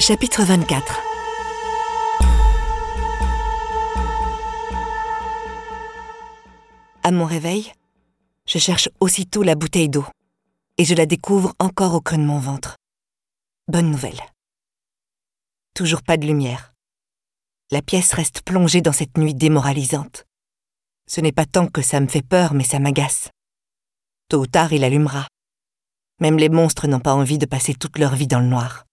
Chapitre 24. À mon réveil, je cherche aussitôt la bouteille d'eau et je la découvre encore au creux de mon ventre. Bonne nouvelle. Toujours pas de lumière. La pièce reste plongée dans cette nuit démoralisante. Ce n'est pas tant que ça me fait peur, mais ça m'agace. Tôt ou tard, il allumera. Même les monstres n'ont pas envie de passer toute leur vie dans le noir.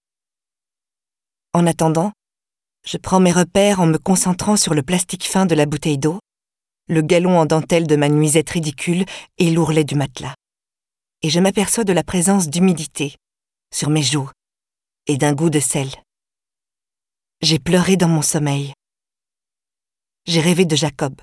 En attendant, je prends mes repères en me concentrant sur le plastique fin de la bouteille d'eau, le galon en dentelle de ma nuisette ridicule et l'ourlet du matelas. Et je m'aperçois de la présence d'humidité sur mes joues et d'un goût de sel. J'ai pleuré dans mon sommeil. J'ai rêvé de Jacob.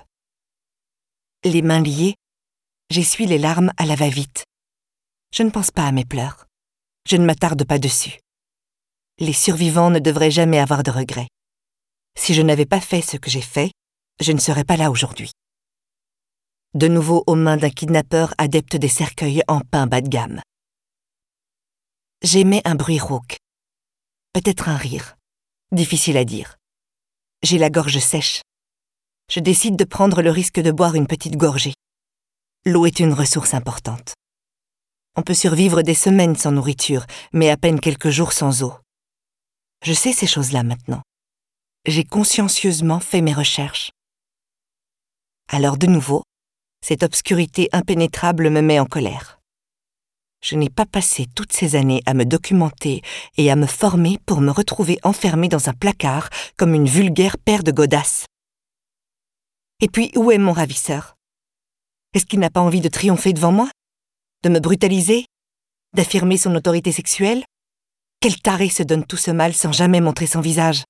Les mains liées, j'essuie les larmes à la va-vite. Je ne pense pas à mes pleurs. Je ne m'attarde pas dessus. Les survivants ne devraient jamais avoir de regrets. Si je n'avais pas fait ce que j'ai fait, je ne serais pas là aujourd'hui. De nouveau aux mains d'un kidnappeur adepte des cercueils en pain bas de gamme. J'émets un bruit rauque. Peut-être un rire. Difficile à dire. J'ai la gorge sèche. Je décide de prendre le risque de boire une petite gorgée. L'eau est une ressource importante. On peut survivre des semaines sans nourriture, mais à peine quelques jours sans eau. Je sais ces choses-là maintenant. J'ai consciencieusement fait mes recherches. Alors de nouveau, cette obscurité impénétrable me met en colère. Je n'ai pas passé toutes ces années à me documenter et à me former pour me retrouver enfermée dans un placard comme une vulgaire paire de godasses. Et puis, où est mon ravisseur? Est-ce qu'il n'a pas envie de triompher devant moi? De me brutaliser? D'affirmer son autorité sexuelle? Quel taré se donne tout ce mal sans jamais montrer son visage?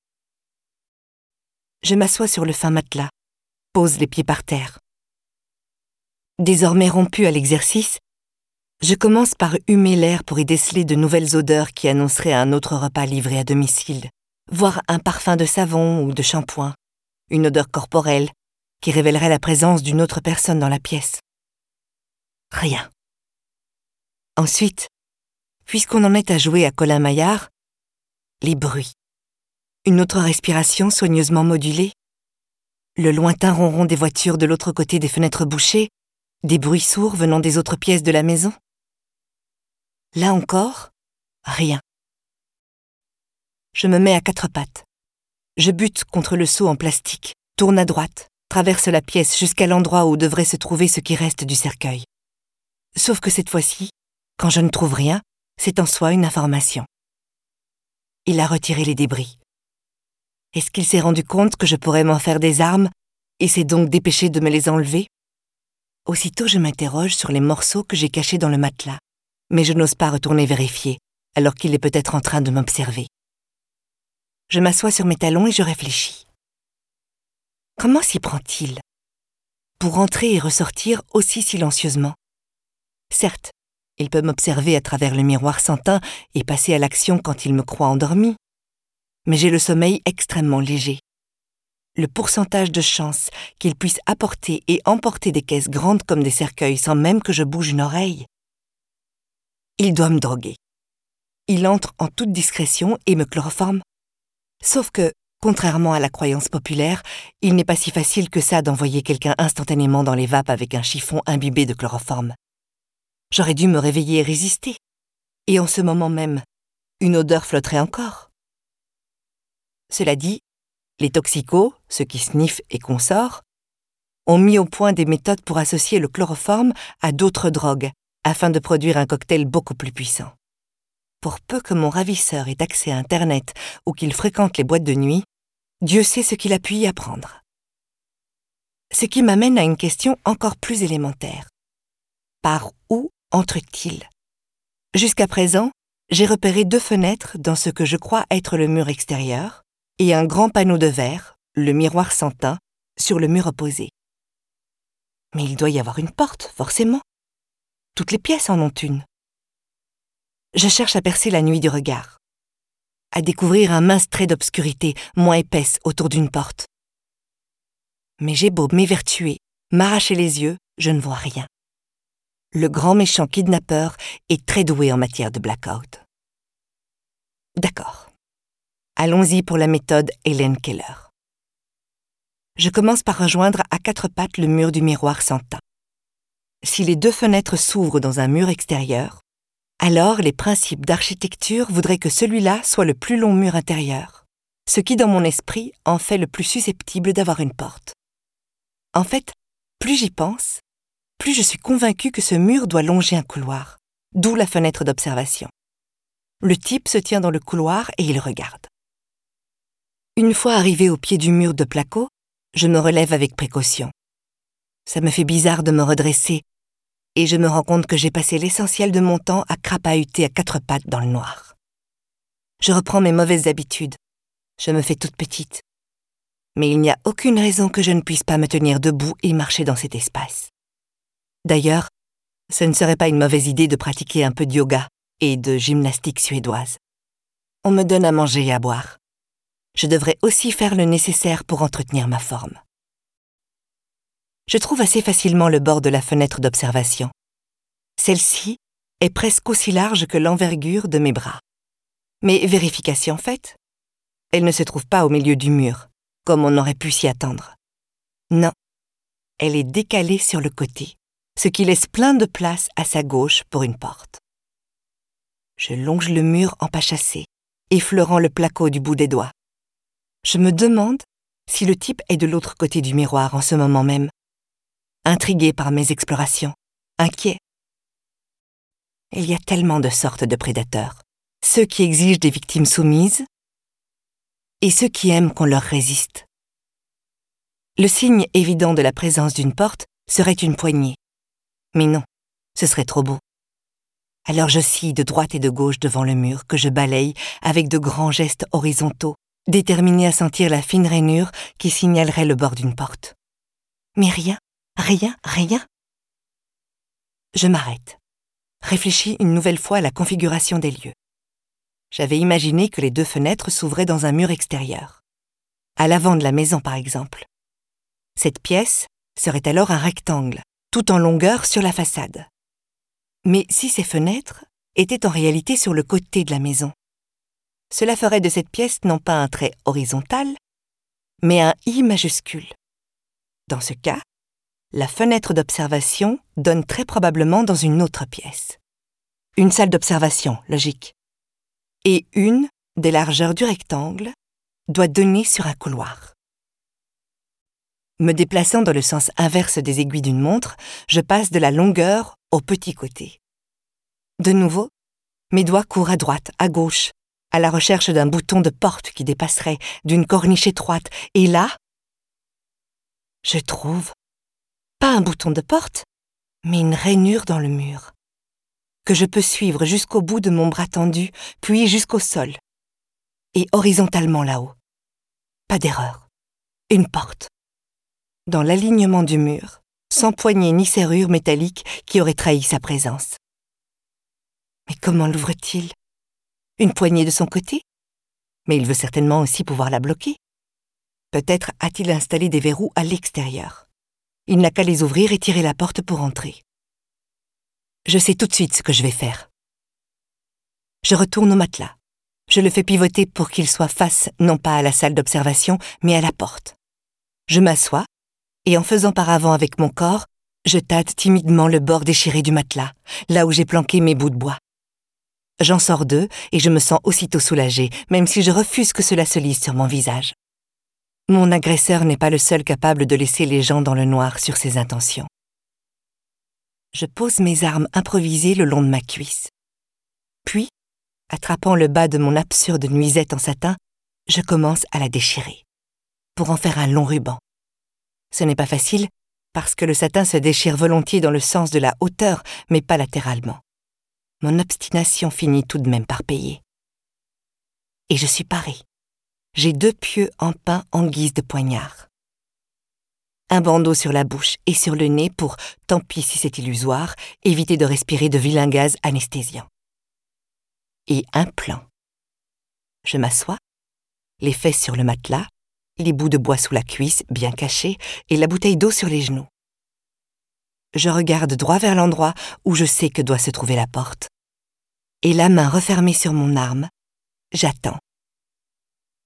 Je m'assois sur le fin matelas, pose les pieds par terre. Désormais rompu à l'exercice, je commence par humer l'air pour y déceler de nouvelles odeurs qui annonceraient un autre repas livré à domicile, voire un parfum de savon ou de shampoing, une odeur corporelle qui révélerait la présence d'une autre personne dans la pièce. Rien. Ensuite, puisqu'on en est à jouer à Colin Maillard, les bruits. Une autre respiration soigneusement modulée, le lointain ronron des voitures de l'autre côté des fenêtres bouchées, des bruits sourds venant des autres pièces de la maison. Là encore, rien. Je me mets à quatre pattes. Je bute contre le seau en plastique, tourne à droite, traverse la pièce jusqu'à l'endroit où devrait se trouver ce qui reste du cercueil. Sauf que cette fois-ci, quand je ne trouve rien, c'est en soi une information. Il a retiré les débris. Est-ce qu'il s'est rendu compte que je pourrais m'en faire des armes et s'est donc dépêché de me les enlever? Aussitôt, je m'interroge sur les morceaux que j'ai cachés dans le matelas, mais je n'ose pas retourner vérifier, alors qu'il est peut-être en train de m'observer. Je m'assois sur mes talons et je réfléchis. Comment s'y prend-il? Pour entrer et ressortir aussi silencieusement. Certes, il peut m'observer à travers le miroir sans teint et passer à l'action quand il me croit endormi. Mais j'ai le sommeil extrêmement léger. Le pourcentage de chance qu'il puisse apporter et emporter des caisses grandes comme des cercueils sans même que je bouge une oreille. Il doit me droguer. Il entre en toute discrétion et me chloroforme. Sauf que, contrairement à la croyance populaire, il n'est pas si facile que ça d'envoyer quelqu'un instantanément dans les vapes avec un chiffon imbibé de chloroforme. J'aurais dû me réveiller et résister. Et en ce moment même, une odeur flotterait encore. Cela dit, les toxicos, ceux qui sniffent et consortent, ont mis au point des méthodes pour associer le chloroforme à d'autres drogues, afin de produire un cocktail beaucoup plus puissant. Pour peu que mon ravisseur ait accès à Internet ou qu'il fréquente les boîtes de nuit, Dieu sait ce qu'il a pu y apprendre. Ce qui m'amène à une question encore plus élémentaire. Par où entre-t-il? Jusqu'à présent, j'ai repéré 2 fenêtres dans ce que je crois être le mur extérieur et un grand panneau de verre, le miroir sans teint, sur le mur opposé. Mais il doit y avoir une porte, forcément. Toutes les pièces en ont une. Je cherche à percer la nuit du regard, à découvrir un mince trait d'obscurité moins épaisse autour d'une porte. Mais j'ai beau m'évertuer, m'arracher les yeux, je ne vois rien. Le grand méchant kidnappeur est très doué en matière de blackout. D'accord. Allons-y pour la méthode Helen Keller. Je commence par rejoindre à quatre pattes le mur du miroir sans teint. Si les deux fenêtres s'ouvrent dans un mur extérieur, alors les principes d'architecture voudraient que celui-là soit le plus long mur intérieur, ce qui dans mon esprit en fait le plus susceptible d'avoir une porte. En fait, plus j'y pense, plus je suis convaincue que ce mur doit longer un couloir, d'où la fenêtre d'observation. Le type se tient dans le couloir et il regarde. Une fois arrivé au pied du mur de placo, je me relève avec précaution. Ça me fait bizarre de me redresser et je me rends compte que j'ai passé l'essentiel de mon temps à crapahuter à quatre pattes dans le noir. Je reprends mes mauvaises habitudes. Je me fais toute petite. Mais il n'y a aucune raison que je ne puisse pas me tenir debout et marcher dans cet espace. D'ailleurs, ce ne serait pas une mauvaise idée de pratiquer un peu de yoga et de gymnastique suédoise. On me donne à manger et à boire. Je devrais aussi faire le nécessaire pour entretenir ma forme. Je trouve assez facilement le bord de la fenêtre d'observation. Celle-ci est presque aussi large que l'envergure de mes bras. Mais vérification faite, elle ne se trouve pas au milieu du mur, comme on aurait pu s'y attendre. Non, elle est décalée sur le côté, ce qui laisse plein de place à sa gauche pour une porte. Je longe le mur en pas chassé, effleurant le placo du bout des doigts. Je me demande si le type est de l'autre côté du miroir en ce moment même. Intrigué par mes explorations, inquiet. Il y a tellement de sortes de prédateurs. Ceux qui exigent des victimes soumises et ceux qui aiment qu'on leur résiste. Le signe évident de la présence d'une porte serait une poignée. Mais non, ce serait trop beau. Alors je scie de droite et de gauche devant le mur que je balaye avec de grands gestes horizontaux, déterminé à sentir la fine rainure qui signalerait le bord d'une porte. Mais rien. Je m'arrête. Réfléchis une nouvelle fois à la configuration des lieux. J'avais imaginé que les deux fenêtres s'ouvraient dans un mur extérieur. À l'avant de la maison, par exemple. Cette pièce serait alors un rectangle, tout en longueur sur la façade. Mais si ces fenêtres étaient en réalité sur le côté de la maison, cela ferait de cette pièce non pas un trait horizontal, mais un I majuscule. Dans ce cas, la fenêtre d'observation donne très probablement dans une autre pièce. Une salle d'observation, logique. Et une des largeurs du rectangle doit donner sur un couloir. Me déplaçant dans le sens inverse des aiguilles d'une montre, je passe de la longueur au petit côté. De nouveau, mes doigts courent à droite, à gauche, à la recherche d'un bouton de porte qui dépasserait, d'une corniche étroite, et là, je trouve pas un bouton de porte, mais une rainure dans le mur, que je peux suivre jusqu'au bout de mon bras tendu, puis jusqu'au sol, et horizontalement là-haut. Pas d'erreur. Une porte. Dans l'alignement du mur, sans poignée ni serrure métallique qui aurait trahi sa présence. Mais comment l'ouvre-t-il? Une poignée de son côté? Mais il veut certainement aussi pouvoir la bloquer. Peut-être a-t-il installé des verrous à l'extérieur. Il n'a qu'à les ouvrir et tirer la porte pour entrer. Je sais tout de suite ce que je vais faire. Je retourne au matelas. Je le fais pivoter pour qu'il soit face non pas à la salle d'observation, mais à la porte. Je m'assois, et en faisant par avant avec mon corps, je tâte timidement le bord déchiré du matelas, là où j'ai planqué mes bouts de bois. J'en sors deux et je me sens aussitôt soulagée, même si je refuse que cela se lise sur mon visage. Mon agresseur n'est pas le seul capable de laisser les gens dans le noir sur ses intentions. Je pose mes armes improvisées le long de ma cuisse. Puis, attrapant le bas de mon absurde nuisette en satin, je commence à la déchirer, pour en faire un long ruban. Ce n'est pas facile, parce que le satin se déchire volontiers dans le sens de la hauteur, mais pas latéralement. Mon obstination finit tout de même par payer. Et je suis parée. J'ai 2 pieux en pin en guise de poignard. Un bandeau sur la bouche et sur le nez pour, tant pis si c'est illusoire, éviter de respirer de vilains gaz anesthésiants. Et un plan. Je m'assois, les fesses sur le matelas, les bouts de bois sous la cuisse, bien cachés, et la bouteille d'eau sur les genoux. Je regarde droit vers l'endroit où je sais que doit se trouver la porte. Et la main refermée sur mon arme, j'attends.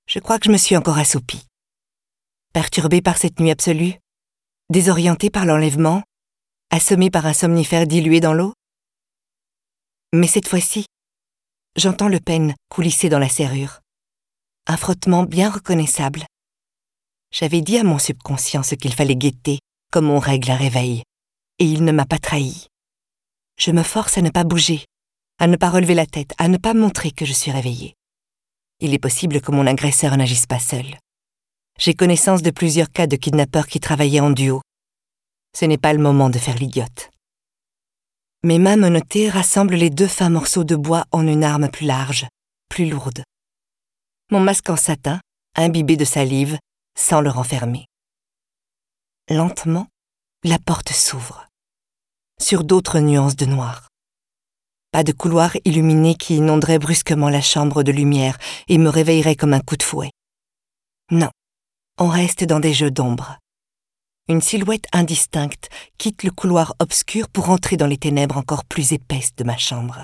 Je crois que je me suis encore assoupie. Perturbée par cette nuit absolue, désorientée par l'enlèvement, assommée par un somnifère dilué dans l'eau. Mais cette fois-ci, j'entends le pêne coulisser dans la serrure. Un frottement bien reconnaissable. J'avais dit à mon subconscient ce qu'il fallait guetter, comme on règle un réveil, et il ne m'a pas trahi. Je me force à ne pas bouger, à ne pas relever la tête, à ne pas montrer que je suis réveillée. Il est possible que mon agresseur n'agisse pas seul. J'ai connaissance de plusieurs cas de kidnappeurs qui travaillaient en duo. Ce n'est pas le moment de faire l'idiote. Mes mains menottées rassemblent les 2 fins morceaux de bois en une arme plus large, plus lourde. Mon masque en satin, imbibé de salive, sans le renfermer. Lentement, la porte s'ouvre. Sur d'autres nuances de noir. Pas de couloir illuminé qui inonderait brusquement la chambre de lumière et me réveillerait comme un coup de fouet. Non, on reste dans des jeux d'ombre. Une silhouette indistincte quitte le couloir obscur pour entrer dans les ténèbres encore plus épaisses de ma chambre.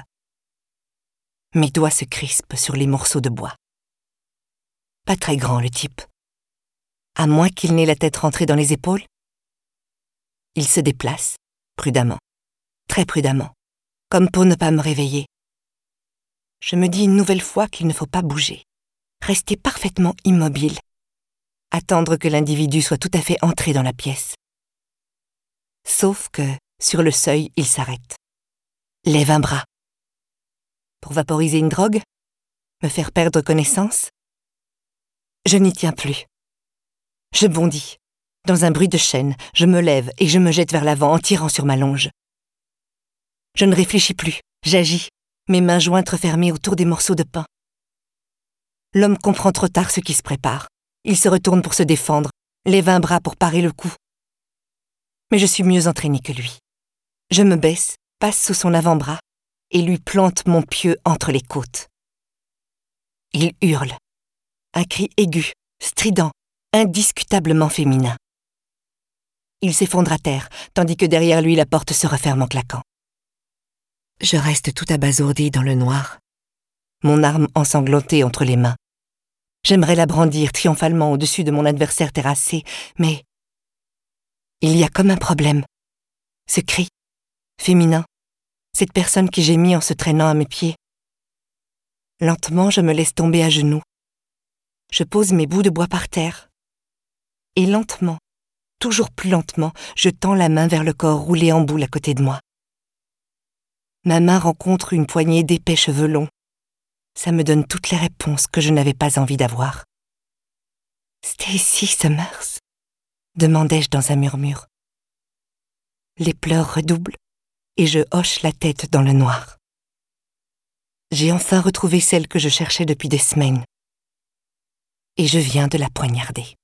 Mes doigts se crispent sur les morceaux de bois. Pas très grand, le type. À moins qu'il n'ait la tête rentrée dans les épaules. Il se déplace, prudemment, très prudemment, comme pour ne pas me réveiller. Je me dis une nouvelle fois qu'il ne faut pas bouger, rester parfaitement immobile, attendre que l'individu soit tout à fait entré dans la pièce. Sauf que, sur le seuil, il s'arrête. Lève un bras. Pour vaporiser une drogue? Me faire perdre connaissance? Je n'y tiens plus. Je bondis. Dans un bruit de chaîne, je me lève et je me jette vers l'avant en tirant sur ma longe. Je ne réfléchis plus, j'agis, mes mains jointes refermées autour des morceaux de pain. L'homme comprend trop tard ce qui se prépare. Il se retourne pour se défendre, lève un bras pour parer le coup. Mais je suis mieux entraînée que lui. Je me baisse, passe sous son avant-bras et lui plante mon pieu entre les côtes. Il hurle. Un cri aigu, strident, indiscutablement féminin. Il s'effondre à terre, tandis que derrière lui la porte se referme en claquant. Je reste tout abasourdie dans le noir, mon arme ensanglantée entre les mains. J'aimerais la brandir triomphalement au-dessus de mon adversaire terrassé, mais il y a comme un problème. Ce cri, féminin, cette personne qui gémit en se traînant à mes pieds. Lentement, je me laisse tomber à genoux. Je pose mes bouts de bois par terre. Et lentement, toujours plus lentement, je tends la main vers le corps roulé en boule à côté de moi. Ma main rencontre une poignée d'épais cheveux longs. Ça me donne toutes les réponses que je n'avais pas envie d'avoir. « Stacy Summers ?» demandai-je dans un murmure. Les pleurs redoublent et je hoche la tête dans le noir. J'ai enfin retrouvé celle que je cherchais depuis des semaines. Et je viens de la poignarder.